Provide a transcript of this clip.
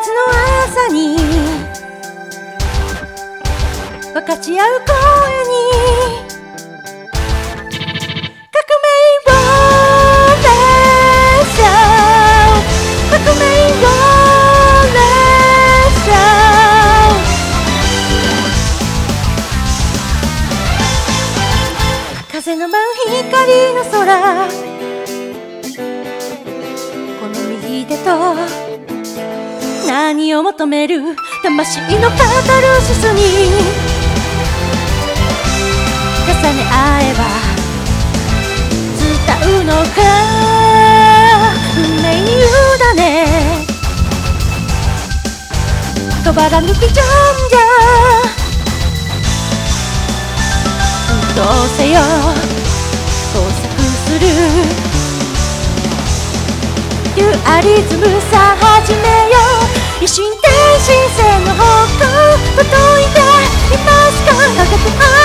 月の朝に分かち合う声に革命をレッシャー革命をレッシャー風の舞う光の空この右手と何を求める魂のカタルシスに重ね合えば伝うのか運命に委ね止まらぬビジョンじゃどうせよ創作するデュアリズムさあ始めよう一心転身性の方向届いていますか